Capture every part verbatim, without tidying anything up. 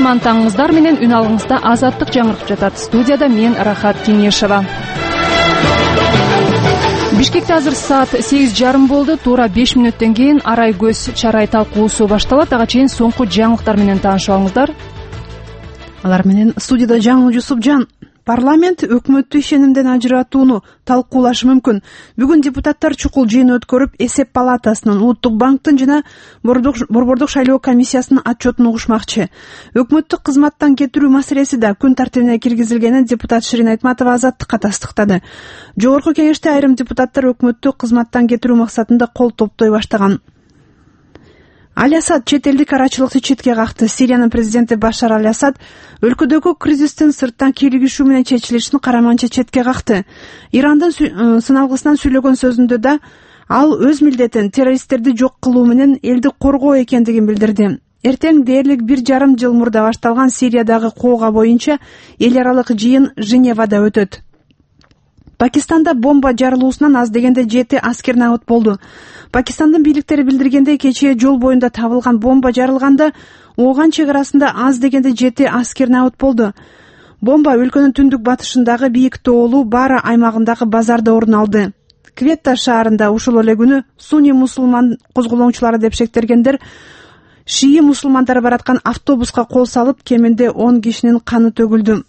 кутман таңыңыздар менен үн алыңызда азаттык жаңырып жатат. Студияда мен Рахат Кеңешева. Бишкекте азыр саат сегиз жарым болду. Туура беш мүнөттөн кийин арай көз чарай талкуусу башталат. Ага чейин соңку жаңылыктар менен таанышып алыңыздар. Алар менен студияда Жаңыл Жусупжан. Парламент өкмөттү ишенимден ажыратууну талкуулашы мүмкүн. Бүгүн депутаттар чукул жыйын өткөрүп, эсеп палатасынын, Улуттук банктын жана борбордук шайлоо комиссиясынын отчетун угушмакчы. Өкмөттү кызматтан кетирүү маселеси да күн тартибине киргизилгенин депутат Ширин Айтматова Азаттыкка тастыктады. Жогорку кеңеште айрым депутаттар өкмөттү кызматтан кетирүү максатында кол топтой баштаган. Аль-Асад чет элдик карачылыкты четке какты. Сириянын президенти Башар Аль-Асад өлкөдөгү кризистин сырттан кийлигишүү менен чечилишин караманча четке какты. Ирандын сыналгысынан сүйлөгөн сөзүндө да ал өз милдетин террористтерди жок кылуу менен элди коргоо экендигин билдирди. Эртең дээрлик бир жарым жыл мурда башталган Сириядагы коога боюнча эл аралык жыйын Женевада өтөт. Пакистанда бомба жарылуусунан аз дегенде жети аскер набыт болду. Пакистандын бийликтери билдиргендей, кечээ жол боюнда табылган бомба жарылганда Ооган чек арасында аз дегенде жети аскер набыт болду. Бомба өлкөнүн түндүк батышындагы бийик тоолуу Бара аймагындагы базарда орун алды. Кветта шаарында ушул эле күнү Суни мусулман козголоңчулары деп шектергендер шии мусулмандар бараткан автобуска кол салып, кеминде он кишинин каны төгүлдү.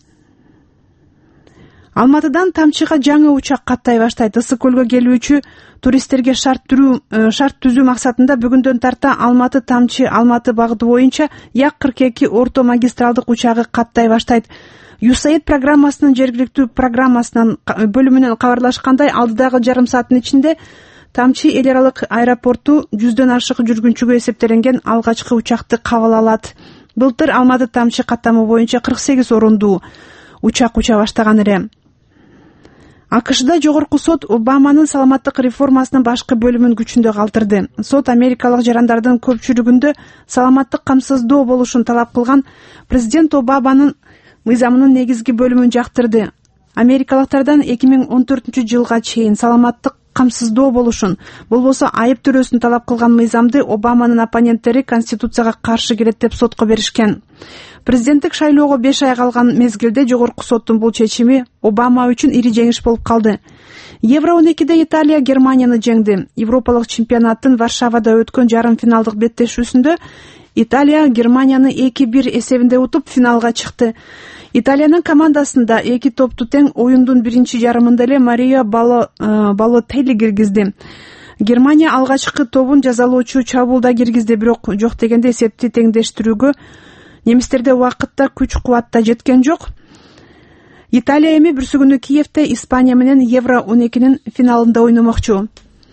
Алматыдан тамчыга жаңы учак каттай баштайт. Ысык көлгө келүүчү туристтерге шарт түрүү шарт түзүү максатында бүгүндөн тарта Алматы Тамчы Алматы багыты боюнча Як кырк эки орто магистралдык учагы каттай баштайт. ЮСАИД программасынын жергиликтүү программасынын бөлүмүнөн кабарлашкандай, алдыдагы жарым сааттын ичинде Тамчы эл аралык аэропорту жүздөн ашык жүргүнчүгө эсептелинген алгачкы учакты кабыл алат. Былтыр Алматы Тамчы каттамы боюнча кырк сегиз орундуу учак уча баштаган эле. АКШда жогорку сот Обаманын саламаттык реформасынын башкы бөлүмүн күчүндө калтырды. Сот америкалык жарандардын көпчүлүгүндө саламаттык камсыздоо болушун талап кылган президент Обаманын мыйзамынын негизги бөлүмүн жактырды. Америкалыктардан эки миң он төртүнчү жылга чейин саламаттык камсыздоо болушун, болбосо айып төрөсүн талап кылган мыйзамды Обаманын оппоненттери Конституцияга каршы келет деп сотко беришкен. Президенттик шайлоого беш ай калган мезгилде жогорку соттун бул чечими Обама үчүн ири жеңиш болуп калды. Евро он экиде Италия Германияны жеңди. Европалык чемпионаттын Варшавада өткөн жарым финалдык беттешүүсүндө Италия Германияны эки бир эсебинде утуп финалга чыкты. Италиянын командасында эки топту тең оюндун биринчи жарымында эле Мария Балотелли киргизди. Германия алгачкы тобун жазалоочу чабуулда киргизди, бирок жок дегенде эсепти теңдештирүүгө немистерде убакытта күч кубат да жеткен жок. Италия эми бүрсүгүнү Киевте Испания менен Евро он экинин финалында ойномокчу.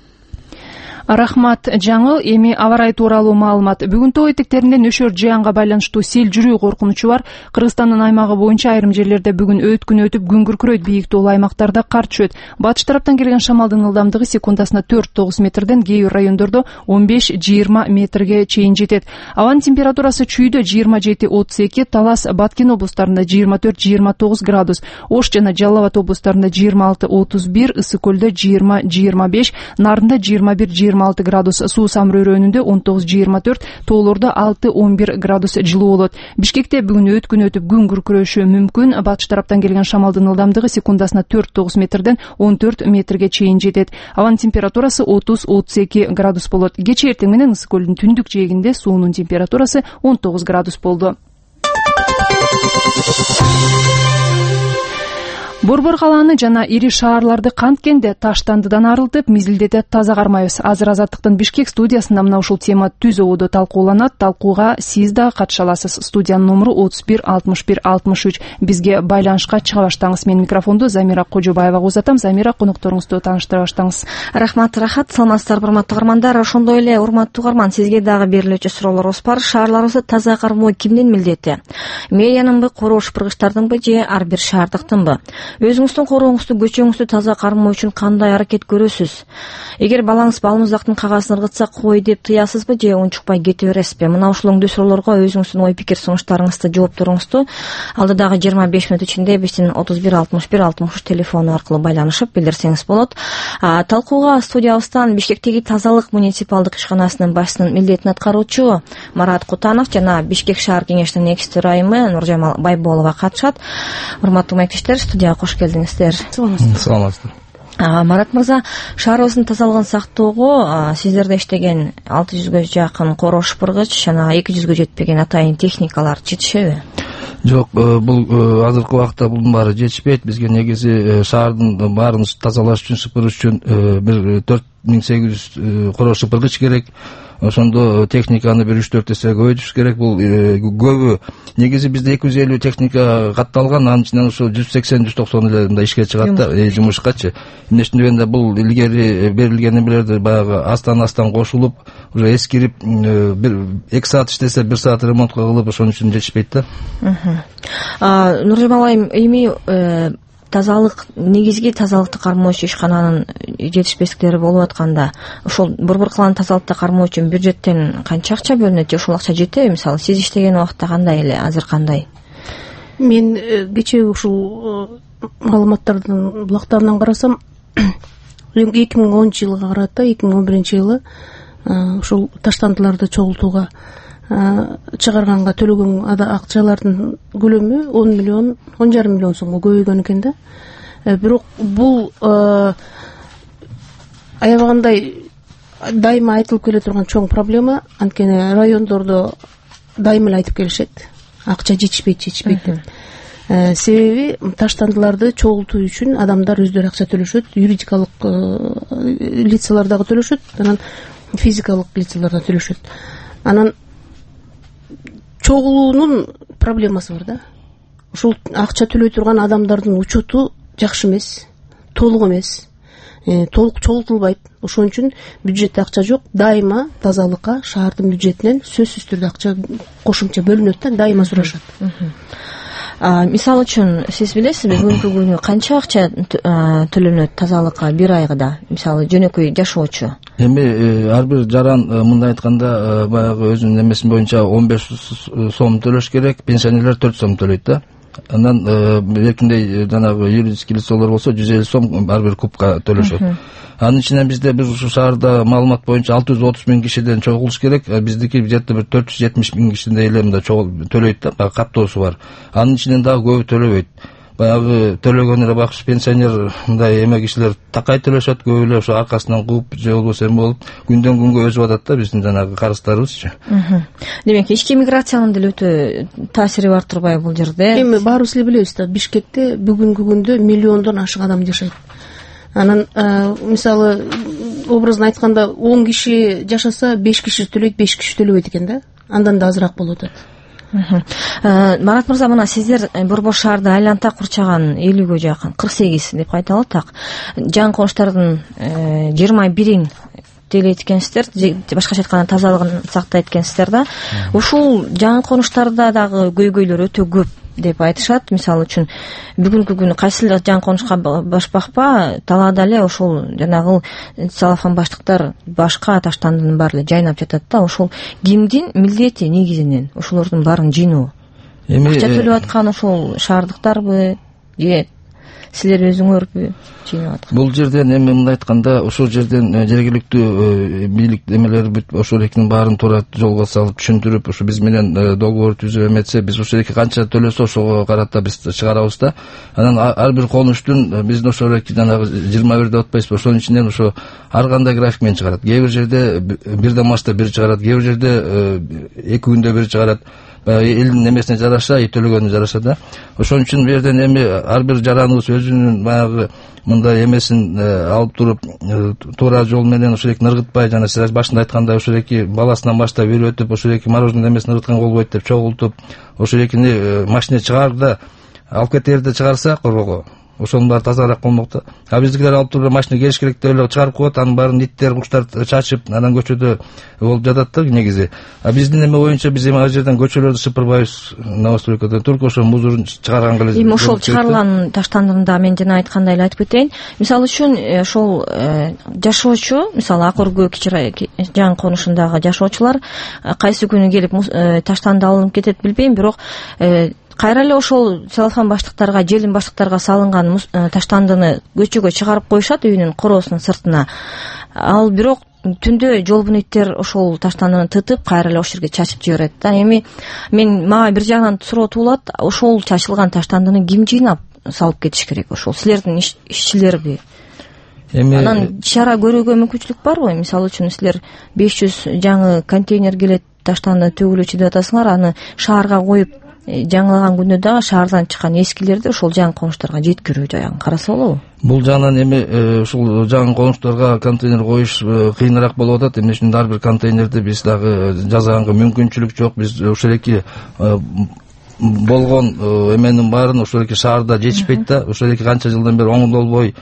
Рахмат жаңыл. Эми аба ырайы тууралуу маалымат. Бүгүн тоо этектеринде нөшөр жаанга байланыштуу сел жүрүү коркунучу бар. Кыргызстандын аймагы боюнча айрым жерлерде бүгүн өт күн өтүп, күн күркүрөйт, бийик тоолуу аймактарда кар түшөт. Батыш тараптан келген шамалдын ылдамдыгы секундасына төрт тогуз метрден, кээ бир райондордо он беш жыйырма метрге чейин жетет. Абанын температурасы чүйдө жыйырма жети отуз эки, Талас, Баткен облустарында жыйырма төрт жыйырма тогуз градус, Ош жана Жалал Абад облустарында жыйырма алты отуз бир, Ысык көлдө жыйырма жыйырма беш, Нарында жыйырма бир жыйырма алты градус, Суу Самыр өрөөнүндө он тогуз жыйырма төрт, тоолордо алты он бир градус жылуу болот. Бишкекте бүгүн өт күн өтүп, күн күркүрөшү мүмкүн. Батыш тараптан келген шамалдын ылдамдыгы секундасына төрт тогуз метрден он төрт метрге чейин жетет. Абанын температурасы отуз отуз эки градус болот. Кечээ эртең менен Ысык көлдүн түндүк жээгинде суунун температурасы он тогуз градус болду. Борбор калааны жана ири шаарларды канткенде таштандыдан арылтып, мизилдетип таза кармайбыз. Азыр Азаттыктын Бишкек студиясында мына ушул тема түз ободо талкууланат. Талкууга сиз да катыша аласыз. Студиянын номуру отуз бир алтымыш бир алтымыш үч. Бизге байланышка чыга баштаңыз. Мен микрофонду Замира Кожобаевага узатам. Замира, конокторуңузду тааныштыра баштаңыз. Рахмат, Рахат. Саламатсыздарбы, урматтуу угармандар. Ошондой эле, урматтуу угарман, сизге дагы берилүүчү суроолорубуз бар. Шаарларыбызды таза кармоо кимдин милдети? Мэриянынбы, короо шыпыргычтардынбы же ар бир шаардыктынбы? өзүңүздүн корооңузду, көчөңүздү таза кармоо үчүн кандай аракет көрөсүз? Эгер балаңыз балмуздактын кагазын ыргытса кой деп тыясызбы же унчукпай кете бересизби? Мына ушул оңдуу суроолорго өзүңүздүн ой пикир сунуштарыңызды, жоопторуңузду алдыдагы жыйырма беш мүнөт ичинде биздин отуз бир алтымыш бир алтымыш үч телефону аркылуу байланышып билдирсеңиз болот. Талкууга студиябыздан Бишкектеги тазалык муниципалдык ишканасынын башчысынын милдетин аткаруучу Марат Кутанов жана Бишкек шаар кеңешинин экс төрайымы Нуржамал Байболова катышат. Урматтуу маектештер, студияга кош келдиңиздер. Саламатсыздар. Марат мырза, шаарыбыздын тазалыгын сактоого сиздерде иштеген алты жүзгө жакын короо шыпыргыч жана эки жүзгө жетпеген атайын техникалар жетишеби? Жок, бул азыркы убакта бунун баары жетишпейт. Бизге негизи шаардын баарын тазалаш үчүн, шыпырыш үчүн бир төрт миң сегиз жүз короо шыпыргыч керек. Ошондо техниканы бир үч төрт эсе көбөйтүш керек. Бул көбү негизи бизде эки жүз элүү техника катталган, анын ичинен ошо жүз сексен жүз токсон эле мындай ишке чыгат да, жумушкачы. Эмне үчүн дегенде бул илгери берилген эмелерди баягы астан-астан кошулуп, уже эскирип, бир эки саат иштесе бир саат ремонтко кылып, ошон үчүн жетишпейт да. Нуржамал айым, эми тазалык, негизги тазалыкты кармоочу ишкананын жетишпестиктери болуп атканда, ошол борбор калааны тазалыкты кармоо үчүн бюджеттен канча акча бөлүнөт же ушул акча жетеби? Мисалы, сиз иштеген убакта кандай эле, азыр кандай? Мен кечээ ушул маалыматтардын булактарынан карасам, эки миң онунчу жылга карата эки миң он биринчи жылы ушул таштандыларды чогултууга чыгарганга төлөгөн акчалардын көлөмү он миллион, он жарым миллион сомго көбөйгөн экен да. Бирок бул аябагандай дайыма айтылып келе турган чоң проблема. Анткени райондордо дайыма эле айтып келишет, акча жетишпейт, жетишпейт деп. Себеби таштандыларды чогултуу үчүн адамдар өздөрү акча төлөшөт, юридикалык лицалар дагы төлөшөт, анан физикалык лицалар да төлөшөт. Анан чогулуунун проблемасы бар да. Ушул акча төлөй турган адамдардын учету жакшы эмес, толук эмес, толук чогултулбайт. Ошон үчүн бюджетте акча жок. Дайыма тазалыкка шаардын бюджетинен сөзсүз түрдө акча кошумча бөлүнөт да, дайыма сурашат. Мисалы үчүн, сиз билесизби, бүгүнкү күнү канча акча төлөнөт тазалыкка бир айга? Мисалы, жөнөкөй жашоочу. Эми ар бир жаран мындай айтканда баягы өзүнүн эмеси боюнча он беш сом төлөш керек, пенсионерлер төрт сом төлөйт да. Андан эркиндей жанагы юридический лицолор болсо жүз элүү сом ар бир кубка төлөшөт. Анын ичинен бизде бир ушу шаарда маалымат боюнча алты жүз отуз миң кишиден чогулуш керек. Биздики бюджетте бир төрт жүз жетимиш миң кишидей эле мындай төлөйт да, баягы каттоосу бар. Анын ичинен дагы көбү төлөбөйт. Баягы төлөгөн эле бакчы пенсионер мындай эме кишилер такай төлөшөт, көбү эле ошо аркасынан кууп же болбосо эме болуп күндөн күнгө өсүп атат да биздин жанагы карыздарыбызчы. Демек, ички миграциянын деле өтө таасири бар турбайбы бул жерде? Эми баарыбыз эле билебиз да, Бишкекте бүгүнкү күндө миллиондон ашык адам жашайт. Анан мисалы образын айтканда он киши жашаса беш киши төлөйт, беш киши төлөбөйт экен да. Андан да азыраак болуп атат. Марат мырза, мына сиздер борбор шаарды айланта курчаган элүүгө жакын, кырк сегиз деп кайталы так. Жан коңуштардын жыйырма бирин делейт экенсиздер, башкача айтканда тазалыгын сактайт экенсиздер да. Ушул жан конуштарда дагы көйгөйлөр өтө көп деп айтышат. Мисалы үчүн бүгүнкү күнү кайсыл жан конушка башпакпа, талаада эле ошол жанагы салафан баштыктар башка таштандынын баары эле жайнап жатат да. Ошол кимдин милдети негизинен ошолордун баарын жыйноо? Акча төлөп аткан ошол шаардыктарбы же силер өзүңөрбү жыйнап аткан? Бул жерден эми мындай айтканда, ошол жерден жергиликтүү бийлик эмелер бүт ошол экинин баарын туура жолго салып түшүндүрүп, ошо биз менен договор түзүп эметсе, биз ошол эки канча төлөсө ошого карата биз чыгарабыз да. Анан ар бир конуштун биздин ошол эки жанагы жыйырма бир деп атпайсызбы, ошонун ичинен ошо ар кандай график менен чыгарат. Кээ бир жерде бирден баштап бир чыгарат, кээ бир жерде эки күндө бир чыгарат. Элдин эмесине жараша, төлөгөнүнө жараша да. Ошон үчүн бу жерден эми ар бир жараныбыз өзүнүн баягы мындай эмесин алып туруп, туура жол менен ошол эки ыргытпай, жана сиз башында айткандай ошол эки баласынан баштап үйрөтүп, ошол эки мороженое эмесин ыргыткан болбойт деп чогултуп, ошол экини машине чыгаарда алып кетерде чыгарса коргого, ошонун баары тазараак болмок да. А биздикилер алып туруп машина келиш керек деп эле чыгарып коет, анын баарын иттер, куштар чачып, анан көчөдө болуп жатат да негизи. А биздин эме боюнча биз эми ал жерден көчөлөрдү сыпырбайбыз, новостройкадан только ошо мусорун чыгарганга эле. Эми ошол чыгарылган таштандырда мен жана айткандай эле айтып кетейин. Мисалы үчүн ошол жашоочу, мисалы ак өргө кичи жаңы конушундагы жашоочулар кайсы күнү келип таштанды алынып кетет билбейм, бирок кайра эле ошол целлофан баштыктарга, желим баштыктарга салынган таштандыны көчөгө чыгарып коюшат үйүнүн короосунун сыртына. Ал бирок түндө жолбун иттер ошол таштандыны тытып, кайра эле ошол жерге чачып жиберет да. Эми мен мага бир жагынан суроо туулат, ошол чачылган таштандыны ким жыйнап салып кетиш керек? Ошол силердин ишчилерби? Эми анан чара көрүүгө мүмкүнчүлүк барбы? Мисалы үчүн силер беш жүз жаңы контейнер келет, таштанды төгүлүүчү деп атасыңар, аны шаарга коюп, жаңылаган күндө дагы шаардан чыккан эскилерди ошол жаңы конуштарга жеткирүү жагын караса болобу? Бул жагынан эми ушул жаңы конуштарга контейнер коюш кыйыныраак болуп атат. Эмне үчүн ар бир контейнерди биз дагы жасаганга мүмкүнчүлүк жок. Биз ошол эки болгон эменин баарын ошол эки шаарда жетишпейт да. Ошол эки канча жылдан бери оңдолбой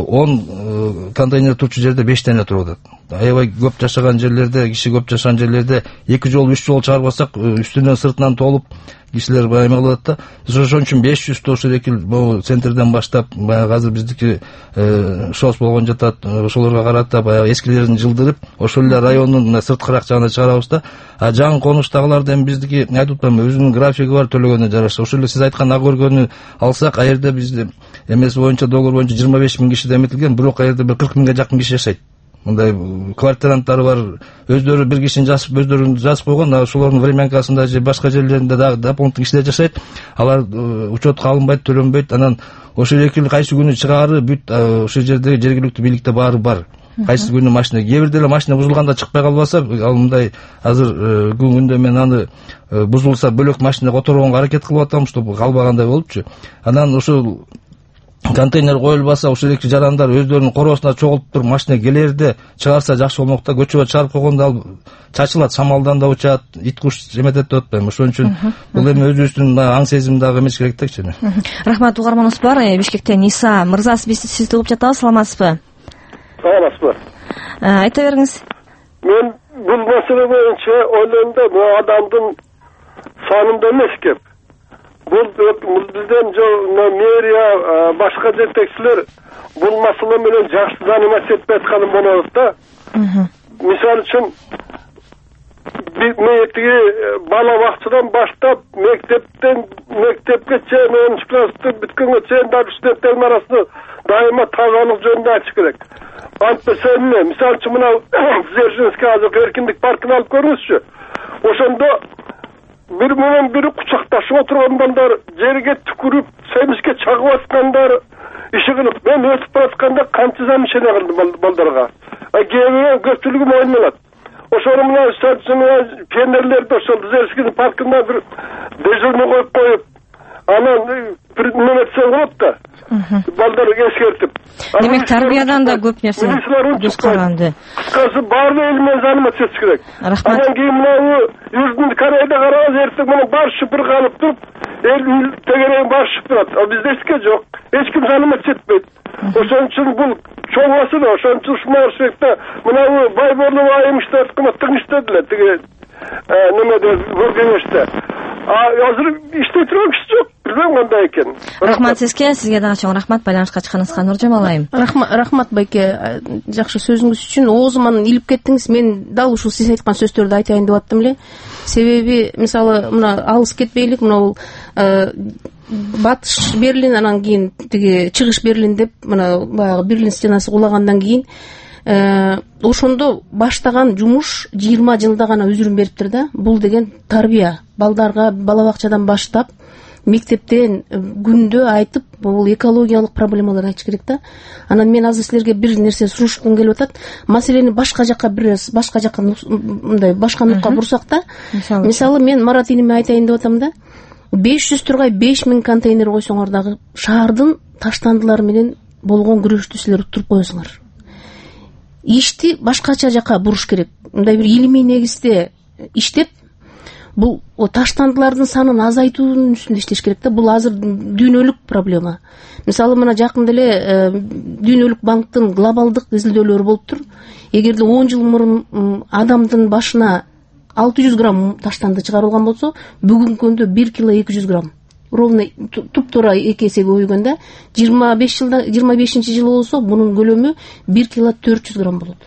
он контейнер турчу жерде бештен эле туруп атат. Аябай көп жашаган жерлерде, киши көп жашаган жерлерде эки жол, үч жол чыгарбасак үстүнөн сыртынан толуп кишилер эме кылып атат да. Биз ошон үчүн беш жүз ошол эки могу центрден баштап, баягы азыр биздики шос болгон жатат, ошолорго карата баягы эскилерин жылдырып, ошол эле райондун сырткыраак жагына чыгарабыз да. А жаңы конуштагыларды эми биздики айтып атпаймынбы, өзүнүн графиги бар, төлөгөнүнө жараша. Ошол эле сиз айткан ак өргөнү алсак, а жерде бизде эмеси боюнча, договор боюнча жыйырма беш миң киши эметилген, бирок а жерде бир кырк миңге жакын киши жашайт. Мындай квартиранттары бар, өздөрү бир кишини жазып, өздөрүн жазып койгон, ошолордун времянкасында же башка жерлеринде дагы дополнительный кишилер жашайт. Алар учетко алынбайт, төлөнбөйт. Анан ошол эки кайсы күнү чыгары бүт ошол жердеги жергиликтүү бийликте баары бар. Кайсы күнү машина, кээ бирде эле машина бузулганда чыкпай калбаса, ал мындай азыр күндө мен аны бузулса бөлөк машина которгонго аракет кылып атам, чтобы калбагандай болупчу. Анан ошол контейнер коюлбаса, ошол эки жарандар өздөрүнүн короосуна чогултуп туруп машина келерде чыгарса жакшы болмок да. Көчөгө чыгарып койгондо ал чачылат, шамалдан да учат, ит куш эметет деп атпаймынбы. Ошон үчүн бул эми өзүбүздүн аң сезим дагы эмес керек да кичине. Рахмат, угарманыбыз бар. Бишкектен Иса мырза, биз сизди угуп жатабыз, саламатсызбы? Саламатсызбы? Айта бериңиз. Мен бул маселе боюнча ойлойм да, бул адамдын санында эмес кеп. Бул бизден мэрия, башка жетекчилер бул маселе менен жакшы заниматься этпей атканы болот да. Мисалы үчүн мектептеги бала бакчадан баштап мектептен мектепке чейин онунчу класстын бүткөнгө чейин дагы студенттердин арасында дайыма тазалык жөнүндө айтыш керек. Антпесе эмне? Мисалы үчүн мына Дзержинский азыр эркиндик паркын алып көрүңүзчү. Ошондо бир менен бири кучакташып отурган балдар, жерге түкүрүп, семизге чагып аткандар, иши кылып, мен өтүп баратканда канча замечание кылдым балдарга. А кээ көпчүлүгү мойнолот. Ошол менен сарчыны пионерлерди ошол Дзержинский паркында бир дежурный коюп коюп, анан бир неметсе болот да. Балдар эскертип. Демек тарбиядан да көп нерсе көз каранды. Кыскасы баардык эл менен заниматься этиш керек. Анан кийин мына Южный Кореяда карабыз, эртең менен баары шыпыр калып туруп, эл тегерен баары шыпырат. А бизде эчке жок. Эч ким заниматься этпейт. Ошон үчүн бул чоң маселе. Ошон үчүн ушундай шекте мына Байборлов айым иштеп аткан иштедилер. Тиги немеде Бургенеште. А азыр иштей турган киши жок. Билбейм кандай экен. Рахмат сизге, сизге дагы чоң рахмат. Байланышка чыкканыңызга Нуржамал айым. Рахмат байке, жакшы сөзүңүз үчүн. Оозуман илип кеттиңиз. Мен дал ушул сиз айткан сөздөрдү айтайын деп аттым эле. Себеби мисалы мына алыс кетпейлик, мына батыш Берлин, анан кийин тиги чыгыш Берлин деп мына баягы Берлин стенасы кулагандан кийин ошондо баштаган жумуш жыйырма жылда гана үзүрүн бериптир да. Бул деген тарбия. Балдарга бала бакчадан баштап мектептен күндө айтып, бул экологиялык проблемалар айтыш керек да. Анан мен азыр силерге бир нерсе сунушкум келип атат. Маселени башка жакка бир башка жакка мындай башка нукка бурсак да. Мисалы мен Марат иниме айтайын деп атам да. беш жүз тургай беш миң контейнер койсоңор дагы шаардын таштандылары менен болгон күрөштү силер уттуруп коесуңар. Ишти башкача жакка буруш керек. Мындай бир илимий негизде иштеп, бул таштандылардын санын азайтуунун үстүндө иштеш керек да. Бул азыр дүйнөлүк проблема. Мисалы мына жакында эле Дүйнөлүк банктын глобалдык изилдөөлөрү болуптур. Эгерде он жыл мурун адамдын башына алты жүз грамм таштанды чыгарылган болсо, бүгүнкү күндө бир кило эки жүз грамм. Ровно туп-туура эки эсеге көбөйгөндө, жыйырма беш жылда жыйырма бешинчи жылы болсо, мунун көлөмү бир кило төрт жүз грамм болот.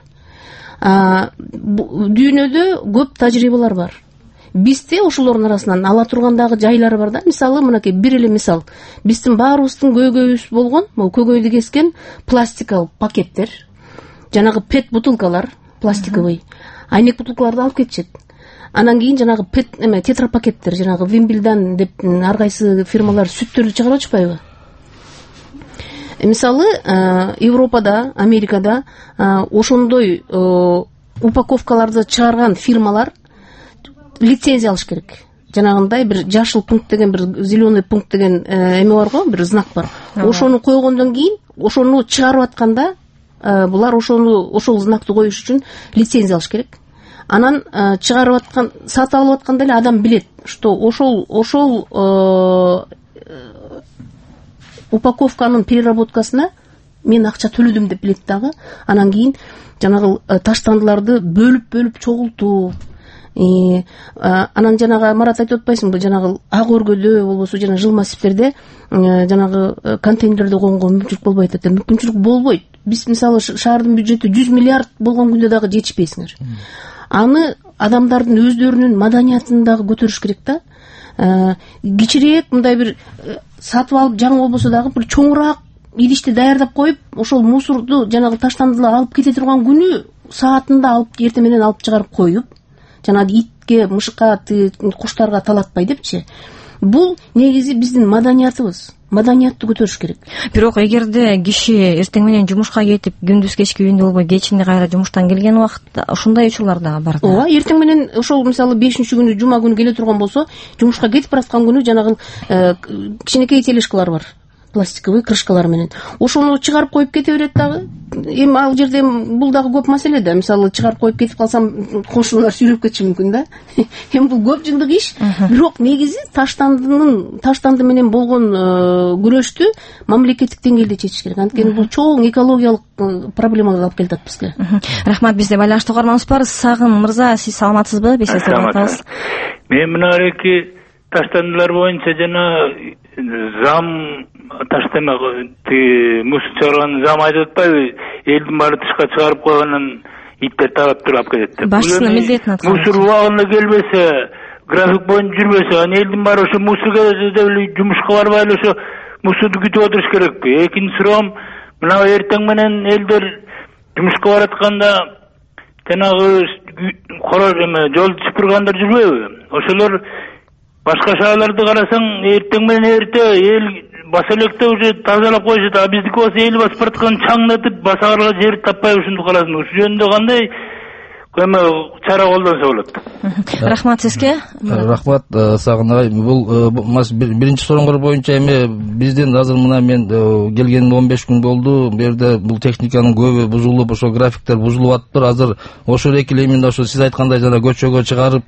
Дүйнөдө көп тажрыйбалар бар. Бизде ошолордун арасынан ала турган дагы жайлары бар да. Мисалы, мынакей бир эле мисал. Биздин баарыбыздын көйгөйүбүз болгон, могу көйгөйдү кескен пластикалык пакеттер, жанагы пет бутылкалар, пластиковый. Айнек бутылкаларды алып кетишет. Анан кийин жанагы пет эме тетрапакеттер, жанагы Вимбилдан деп ар кайсы фирмалар сүттөрдү чыгарып атышпайбы? Мисалы, Европада, Америкада ошондой упаковкаларды чыгарган фирмалар лицензия алыш керек. Жанагындай бир жашыл пункт деген, бир зеленый пункт деген эме бар го, бир знак бар. Ошону койгондон кийин, ошону чыгарып атканда, булар ошону ошол знакты коюш үчүн лицензия алыш керек. Анан чыгарып аткан, сатып алып атканда эле адам билет, что ошол ошол упаковканын переработкасына мен акча төлөдүм деп билет дагы. Анан кийин жанагы таштандыларды бөлүп-бөлүп чогултуу. И анан жанагы Марат айтып атпайсыңбы, жанагы ак өргөдө болбосо жана жылмасиптерде жанагы контейнерлерде койгонго мүмкүнчүлүк болбойт деп. Мүмкүнчүлүк болбойт. Биз мисалы шаардын бюджети жүз миллиард болгон күндө дагы жетишпейсиңер. Аны адамдардын өздөрүнүн маданиятын дагы көтөрүш керек да. Кичирээк мындай бир сатып алып жаңы болбосо дагы бир чоңураак идишти даярдап коюп, ошол мусорду жанагы таштандылар алып кете турган күнү саатында алып эртең менен алып чыгарып коюп, жанагы итке, мышка, куштарга талатпай депчи. Бул негизи биздин маданиятыбыз. Маданиятты көтөрүш керек. Бирок эгерде киши эртең менен жумушка кетип, күндүз кечки үйүндө болбой, кечинде кайра жумуштан келген убакытта ушундай учурлар дагы бар да. Ооба, эртең менен ошол мисалы бешинчи күнү жума күнү келе турган болсо, жумушка кетип бараткан күнү жанагы кичинекей тележкалар бар. Пластиковый крышкалар менен. Ошону чыгарып коюп кете берет дагы. Эми ал жерде бул дагы көп маселе да. Мисалы чыгарып коюп кетип калсам, кошуналар сүйрөп кетиши мүмкүн да. Эми бул көп жылдык иш. Бирок негизи таштандынын таштанды менен болгон күрөштү мамлекеттик деңгээлде чечиш керек. Анткени бул чоң экологиялык проблемага алып келет бизге. Рахмат, бизде байланыштуу угарманыбыз бар. Сагын мырза, сиз саламатсызбы? Бесесиз айтабыз. Мен мынарки таштандылар боюнча жана зам таштама мусор чыгарган зам айтып атпайбы, элдин баары тышка чыгарып койгонун иттер таап туруп алып кетет деп. Башчынын милдетин аткан. Мусор убагында келбесе, график боюнча жүрбөсө, анан элдин баары ошо мусор келсе деп эле жумушка барбай эле ошо мусорду күтүп отуруш керекпи? Экинчи суроом, мына эртең менен элдер жумушка баратканда жанагы короз эме жолду сыпыргандар жүрбөйбү? Ошолор башка шаарларды карасаң, эртең менен эрте эл баса электе уже тазалап коюшат. А биздики болсо эл басып бараткан чаңдатып, басаарга жер таппай ушунду каласың. Ушул жөнүндө кандай эме чара колдонсо болот? Рахмат сизге. Рахмат, Сагын агай. Бул биринчи сурооңор боюнча эми биздин азыр мына мен келгениме он беш күн болду. Бу жерде бул техниканын көбү бузулуп, ошо графиктер бузулуп атыптыр. Азыр ошол эки эле ошо сиз айткандай жана көчөгө чыгарып,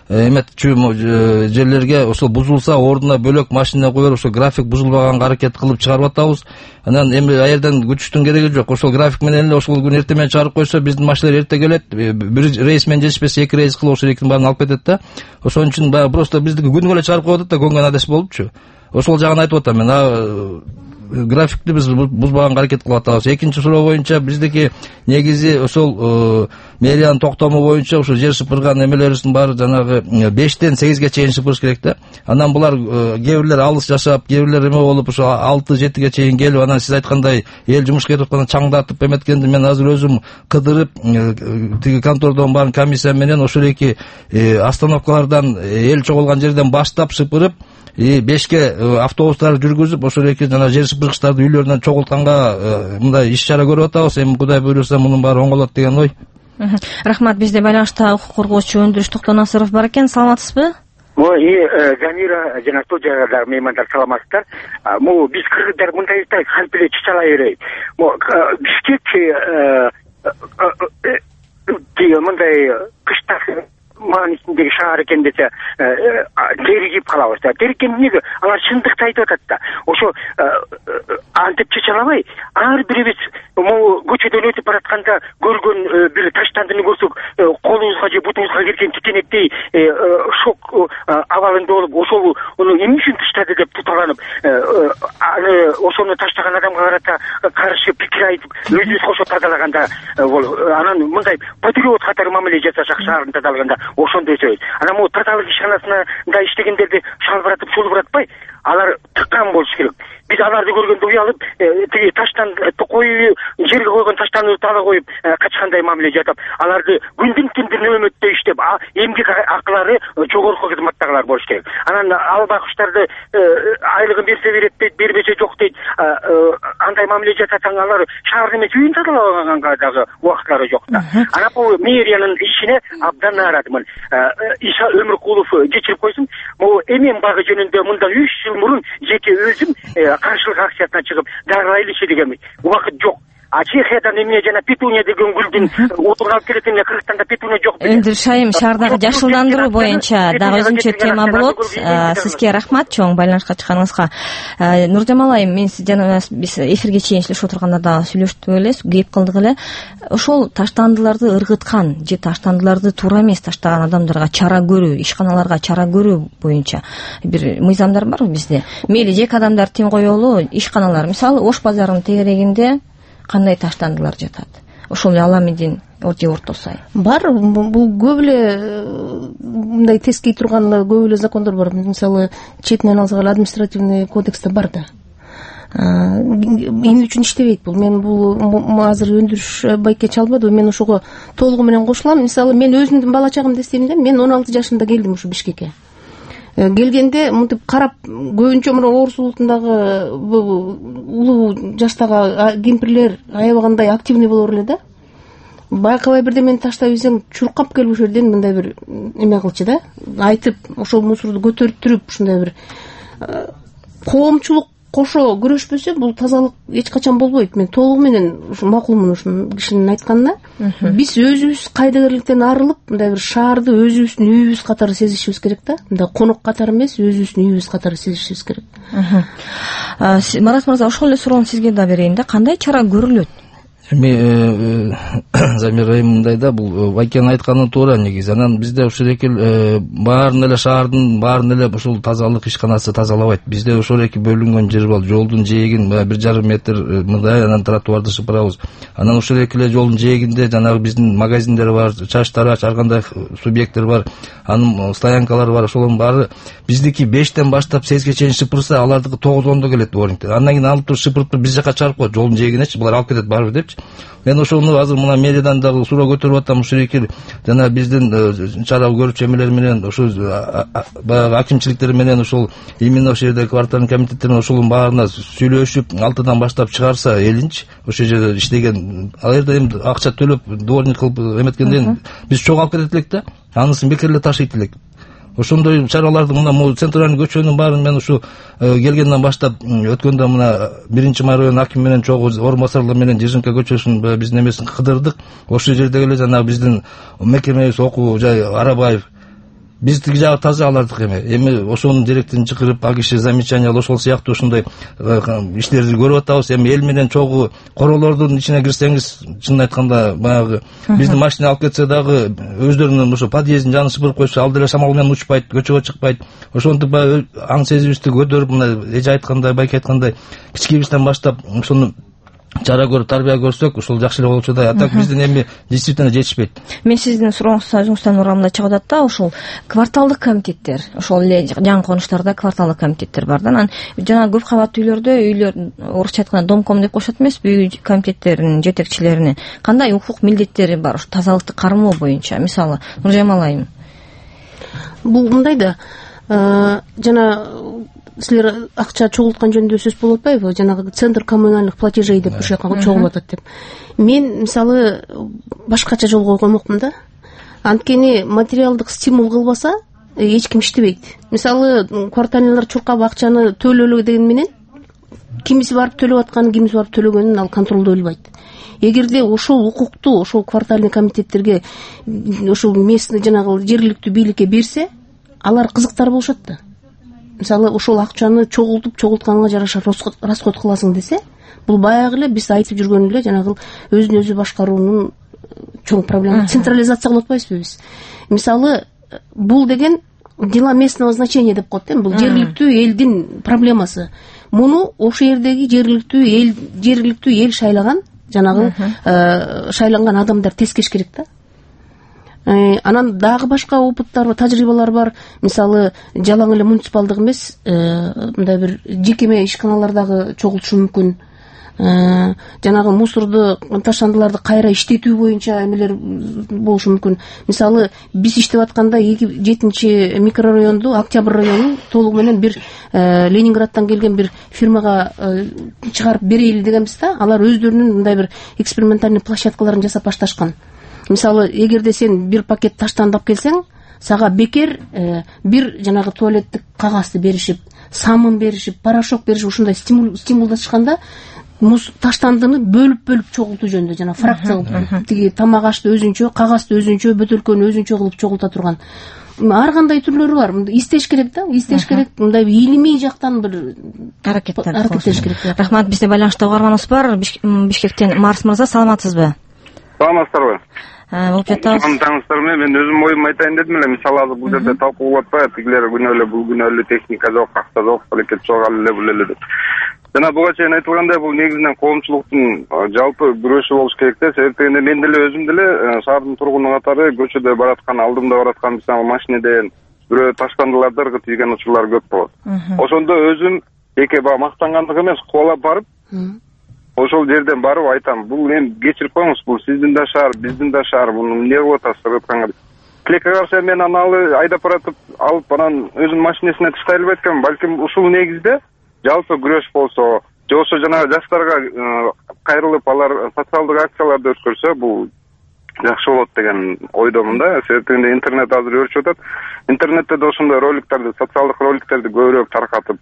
эметчү жерлерге ошол бузулса ордуна бөлөк машина коюп, ошо график бузулбаганга аракет кылып чыгарып атабыз. Анан эми аерден күчүштүн кереги жок. Ошол график менен эле ошол күн эртең менен чыгарып койсо, биздин машиналар эрте келет. Бир рейс менен жетишпесе эки рейс кылып ошол экинин баарын алып кетет да. Ошон үчүн баягы просто биздики күнүгө эле чыгарып коюп атат да, көнгөн адес болупчу. Ошол жагын айтып атам мен. Графикти биз бузбаганга аракет кылып атабыз. Экинчи суроо боюнча биздики негизи ошол мэриянын токтому боюнча ошо жер сыпырган эмелерибиздин баары жанагы бештен сегизге чейин сыпырыш керек да. Анан булар кээ бирлер алыс жашап, кээ бирлер эме болуп ошо алты жетиге чейин келип, анан сиз айткандай эл жумушка кетип атканда чаңдатып эметкенди мен азыр өзүм кыдырып, тиги контордон баарын комиссия менен ошол эки остановкалардан эл чогулган жерден баштап сыпырып, и бешке автобустар жүргүзүп, ошол эки жана жер сыпыргычтарды үйлөрүнөн чогултканга мындай иш чара көрүп атабыз. Эми Кудай буйруса мунун баары оңолот деген ой. Рахмат, бизде байланышта укук коргоочу Өндүрүш Токтонасыров бар экен. Саламатсызбы? Ой, Жанира жана студияда меймандар саламатсыздар. Могу биз кыргыздар мындай кантип эле чычала берейт. Могу Бишкек тиги мындай кышта маанисиндеги шаар экен десе деригип калабыз да. Дериккен эмнеге? Алар чындыкты айтып атат да. Ошо антип чечалабай ар бирибиз могу көчөдөн өтүп баратканда көргөн бир таштандыны көрсөк колубузга же бутубузга кирген тикенектей шок абалында болуп ошол уну эмне үчүн таштады деп туталанып аны ошону таштаган адамга карата каршы пикир айтып өзүбүз кошо тазалаганда анан мындай патриот катары мамиле жасашак шаарын тазалаганда ошондой сөз. Анан могу тазалык ишканасында иштегендерди шалбыратып шулбуратпай алар тыккан болуш керек. Биз аларды көргөндө уялып тиги таштан коюп жерге койгон таштанды ала коюп качкандай мамиле жасап аларды күндүн түндүн нөөмөттөй иштеп эмгек акылары жогорку кызматтагылар болуш керек. Анан ал байкуштарды айлыгын берсе берет дейт, бербесе жок дейт. Андай мамиле жасасаң алар шаарды эмес үйүн тазалаганга дагы убакытлары жок да. Анан бул мэриянын ишине абдан нааразымын. Иша Өмүркулов кечирип койсун. Могу эмен багы жөнүндө мындан үч жыл мурун жеке өзүм каршылык акциясына чыгып дарылайлычы деген убакыт жок. А Чехиядан эмне жана петуния деген гүлдүн отуруп алып келетине Кыргызстанда петуния жок деген. Эми Шайым шаардагы жашылдандыруу боюнча дагы өзүнчө тема болот. Сизге рахмат чоң байланышка чыкканыңызга. Нуржамал айым, мен сиз жана биз эфирге чейин сүйлөшүп отурганда да сүйлөштүк эле, кеп кылдык эле. Ошол таштандыларды ыргыткан же таштандыларды туура эмес таштаган адамдарга чара көрүү, ишканаларга чара көрүү боюнча бир мыйзамдар барбы бизде? Мейли жеке адамдар тим коелу, ишканалар, мисалы Ош базарынын тегерегинде кандай таштандылар жатат? Ошол эле Аламедин же Орто Сай. Бар, бул көп эле мындай тескей турган көп эле закондор бар. Мисалы, четинен алсак эле административный кодексте бар да. Эмне үчүн иштебейт бул? Мен бул азыр өндүрүш байке чалбады, мен ошого толугу менен кошулам. Мисалы, мен өзүмдүн бала чагымды эстейм да, мен он алты жашында келдим ушу Бишкекке. Келгенде мынтип карап көбүнчө мына Орус улутундагы улуу жаштагы кемпирлер аябагандай активный болор эле да. Байкабай бирде мени таштап ийсең чуркап келип ошол жерден мындай бир эме кылчу да. Айтып, ошол мусорду көтөрүп ушундай бир коомчулук кошо күрөшпөсө бул тазалык эч качан болбойт. Мен толугу менен ушу макулмун ушул кишинин айтканына. Биз өзүбүз кайдыгерликтен арылып, мындай бир шаарды өзүбүздүн үйүбүз катары сезишибиз керек да. Мындай конок катары эмес, өзүбүздүн үйүбүз катары сезишибиз керек. Марат мырза, ошол эле суроону сизге да берейин да. Кандай чара көрүлөт? Эми Замир айым мындай да, бул Байкенин айтканы туура негизи. Анан бизде ушул эки баарын эле шаардын баарын эле ушул тазалык ишканасы тазалабайт. Бизде ошол эки бөлүнгөн жер бар. Жолдун жээгин бир жарым метр мындай, анан тротуарды шыпырабыз. Анан ошол эки эле жолдун жээгинде жанагы биздин магазиндер бар, чач тарач, ар кандай субъекттер бар, анын стоянкалары бар. Ошолордун баары биздики бештен баштап сегизге чейин шыпырса, алардыкы тогуз ондо келет дворниктер. Андан кийин алып туруп шыпырып туруп биз жака чыгарып коет, жолдун жээгинечи. Булар алып кетет барбы депчи. Мен ошону азыр мына мэриядан дагы суроо көтөрүп атам. Ушул эки жана биздин чара көрүүчү эмелер менен ошол баягы акимчиликтер менен ошол именно ошол жерде квартальный комитеттер менен ошолун баарына сүйлөшүп алтыдан баштап чыгарса элинчи ошол жерде иштеген, ал жерде эми акча төлөп дворник кылып эметкенден биз чогуу алып кетет элек да, анысын бекер эле ташыйт элек. Ошондой чараларды мына могу центральный көчөнүн баарын мен ушу келгенден баштап өткөндө мына биринчи май район акими менен чогуу орун басарлар менен Жижинка көчөсүнүн биздин эмесин кыдырдык. Ошол жерде эле жанагы биздин мекемебиз окуу жай Арабаев биз тиги жагы таза, алардык эме. Эми ошонун директорун чакырып, ал киши замечание ошол сыяктуу ушундай иштерди көрүп атабыз. Эми эл менен чогуу королордун ичине кирсеңиз, чынын айтканда баягы биздин машина алып кетсе дагы өздөрүнүн ошо подъездин жанын шыпырып койсо, ал деле шамал менен учпайт, көчөгө чыкпайт. Ошентип баягы аң сезибизди көтөрүп, мына эже айткандай, байке айткандай кичкейибизден баштап ошону чара көрүп тарбия көрсөк, ушул жакшы эле болчу да. А так биздин эми действительно жетишпейт. Мен сиздин сурооңуздан өзүңүздөн урамда чыгып атат да, ошол кварталдык комитеттер, ошол эле жаңы конуштарда кварталдык комитеттер бар да. Анан жана көп кабаттуу үйлөрдө, үйлөр орусча айтканда домком деп коюшат эмеспи, үй комитеттеринин жетекчилеринин кандай укук милдеттери бар ушу тазалыкты кармоо боюнча? Мисалы, Нуржамал айым. Бул мындай да, жана силер акча чогулткан жөнүндө сөз болуп атпайбы? Жанагы центр коммунальных платежей деп ушул жака чогулуп атат деп. Мен мисалы башкача жол койгонмокмун да. Анткени материалдык стимул кылбаса эч ким иштебейт. Мисалы квартальныйлар чуркап акчаны төлөлө деген менен кимиси барып төлөп атканын, кимиси барып төлөгөнүн ал контролдой албайт. эгерде ошол укукту ошол квартальный комитеттерге ошол местный жанагы жергиликтүү бийликке берсе, алар кызыктар болушат да. Мисалы ошол акчаны чогултуп чогултканга жараша расход кыласың десе, бул баягы эле биз айтып жүргөн эле жанагы өзүн өзү башкаруунун чоң проблема. Централизация кылып атпайбызбы биз? Мисалы бул деген дела местного значения деп коет, бул жергиликтүү элдин проблемасы. Муну ошол жердеги жергиликтүү эл жергиликтүү эл шайлаган, жанагы шайланган адамдар тескеш керек да. Анан дагы башка опыттар, тажрыйбалар бар. Мисалы жалаң эле муниципалдык эмес, мындай бир жекеме ишканалардагы чогултушу мүмкүн. Жанагы мусорду, таштандыларды кайра иштетүү боюнча эмелер болушу мүмкүн. Мисалы биз иштеп атканда жетинчи микрорайонду, Октябрь районун толугу менен бир Ленинградтан келген бир фирмага чыгарып берейли дегенбиз да. Алар өздөрүнүн мындай бир экспериментальный площадкаларын жасап башташкан. Мисалы эгерде сен бир пакет таштандап келсең, сага бекер бир жанагы туалеттик кагазды беришип, самын беришип, порошок беришип, ушундай стимулдашканда таштандыны бөлүп-бөлүп чогултуу жөнүндө, жана фракция тиги тамак ашты өзүнчө, кагазды өзүнчө, бөтөлкөнү өзүнчө кылып чогулта турган. Ар кандай түрлөрү бар. Истеш керек да, истеш керек. Мындай илимий жактан бир аракеттер керек. Рахмат, бизде байланышта угарманыбыз бар. Бишкектен Марс мырза, саламатсызбы? Саламатсыздарбы? Болуп жатабыз. Таңсыздарбы? Мен өзүм оюмду айтайын дедим эле. Мисалы азыр бул жерде талкуу болуп атпайбы? Тигилер күнөө эле, бул күнөө эле техника жок, акча жок, аракет жок, ал эле бул эле деп. Жана буга чейин айтылгандай, бул негизинен коомчулуктун жалпы күрөшү болуш керек да. Себеби мен деле өзүм деле шаардын тургуну катары көчөдө бараткан, алдымда бараткан мисалы машинеден бирөө таштандыларды тийген учурлар көп болот. Ошондо өзүм эки баа мактангандык эмес, кубалап барып, ошол жерден барып айтам, бул эми кечирип коюңуз, бул сиздин да шаар, биздин да шаар, муну эмне кылып атасыздар айтканга. Тилекке каршы мен аны айдап баратып, алып анан өзүнүн машинесине тыштай албайт экенмин. Балким ушул негизде жалпы күрөш болсо, же ошо жанагы жаштарга кайрылып алар социалдык акцияларды өткөрсө, бул жакшы болот деген ойдомун да. Себеби интернет азыр өрчүп атат. Интернетте да ошондой роликтарды, социалдык роликтерди көбүрөөк таркатып,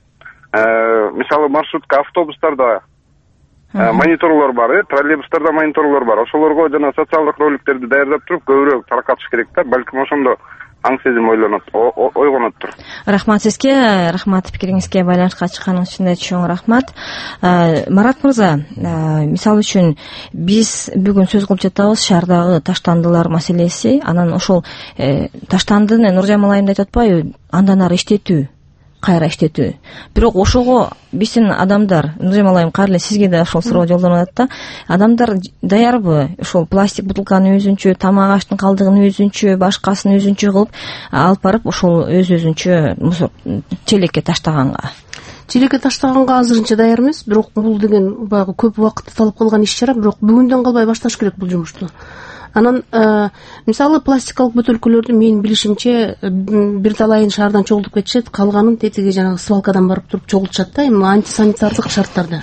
мисалы маршрутка, автобустарда мониторлор бар, троллейбустарда мониторлор бар. Ошолорго жана социалдык роликтерди даярдап туруп көбүрөөк таркатыш керек да. Балким ошондо аң сезим ойлонот, ойгонот. Рахмат сизге, рахмат пикириңизге, байланышка чыкканыңыз үчүн да чоң рахмат. Марат мырза, мисалы үчүн биз бүгүн сөз кылып жатабыз шаардагы таштандылар маселеси, анан ошол таштандыны Нуржамал айым айтып атпайбы, андан ары иштетүү, кайра иштетүү. Бирок ошого биздин адамдар, Нуржамал айым кайра эле сизге да ошол суроо жолдонуп атат да. Адамдар даярбы? Ошол пластик бутылканы өзүнчө, тамак аштын калдыгын өзүнчө, башкасын өзүнчө кылып алып барып ошол өз-өзүнчө мусор челекке таштаганга. Челекке таштаганга азырынча даяр эмес, бирок бул деген баягы көп убакытты талап кылган иш-чара, бирок бүгүндөн калбай башташ керек бул жумушту. Анан мисалы пластикалык бөтөлкөлөрдү менин билишимче бир талайын шаардан чогултуп кетишет, калганын тетиги жанагы свалкадан барып туруп чогултушат да, эми антисанитардык шарттарда.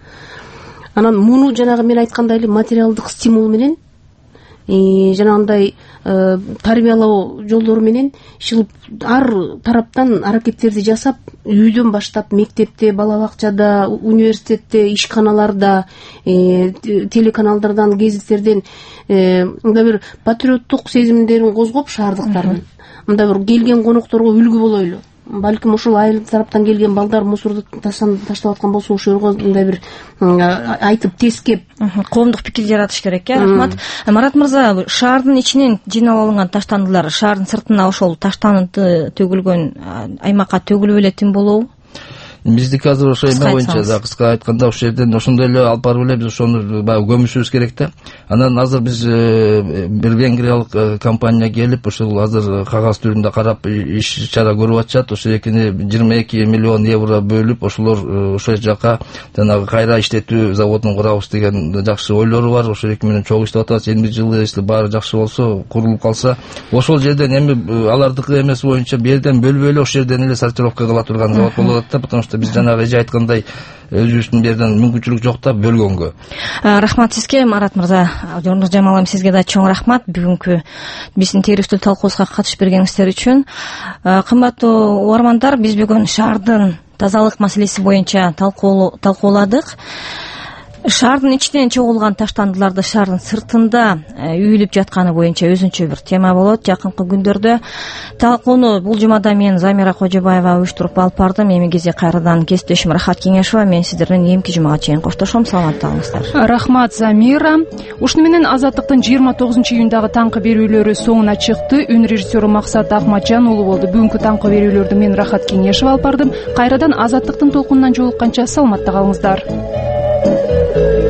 Анан муну жанагы мен айткандай эле материалдык стимул менен, жанагындай тарбиялоо жолдору менен ишилип ар тараптан аракеттерди жасап, үйдөн баштап мектепте, бала бакчада, университетте, ишканаларда, телеканалдардан, гезиттерден мындай бир патриоттук сезимдерин козгоп шаардыктардын, мындай бир келген конокторго үлгү болойлу. Балким ошол айыл тараптан келген балдар мусорду таштап аткан болсо, ошолорго мындай бир айтып тескеп, коомдук пикир жаратыш керек, э? Рахмат. Марат мырза, шаардын ичинен жыйналып алынган таштандылар шаардын сыртына ошол таштанды төгүлгөн аймакка төгүлүп элетин болобу? Биздики азыр ошо эме боюнча да, кыска айтканда ошол жерден ошондой эле алып барып эле биз ошону баягы көмүшүбүз керек да. Анан азыр биз бир венгриялык компания келип ошол азыр кагаз түрүндө карап иш чара көрүп атышат. Ошо экини жыйырма эки миллион евро бөлүп ошолор ошол жака жанагы кайра иштетүү заводун курабыз деген жакшы ойлору бар. Ошо эки менен чогуу иштеп атабыз. Эми жылы если баары жакшы болсо, курулуп калса, ошол жерден эми алардыкы эмеси боюнча бу жерден бөлүп эле ошол жерден эле сортировка кыла турган завод болуп атат да, потому что биз жанагы эже айткандай өзүбүздүн берден мүмкүнчүлүк жок да бөлгөнгө. Рахмат сизге, Марат мырза. Нуржамал айым, сизге да чоң рахмат бүгүнкү биздин теректүү талкуубузга катышып бергениңиздер үчүн. Кымбаттуу угармандар, биз бүгүн шаардын тазалык маселеси боюнча талкууладык. шаардын ичинен чогулган таштандыларды шаардын сыртында үйүлүп жатканы боюнча өзүнчө бир тема болот. Жакынкы күндөрдө талкууну бул жумада мен Замира Кожобаева уюштуруп алып бардым. Эми кезде кайрадан кесиптешим Рахат Кеңешова, мен сиздерден эмки жумага чейин коштошом. Саламатта калыңыздар. Рахмат, Замира. Ушуну менен Азаттыктын жыйырма тогузунчу июндагы таңкы берүүлөрү соңуна чыкты. Үн режиссеру Максат Ахматжан уулу болду. Бүгүнкү таңкы берүүлөрдү мен Рахат Кеңешова алып бардым. Кайрадан Азаттыктын толкунунан жолукканча саламатта калыңыздар.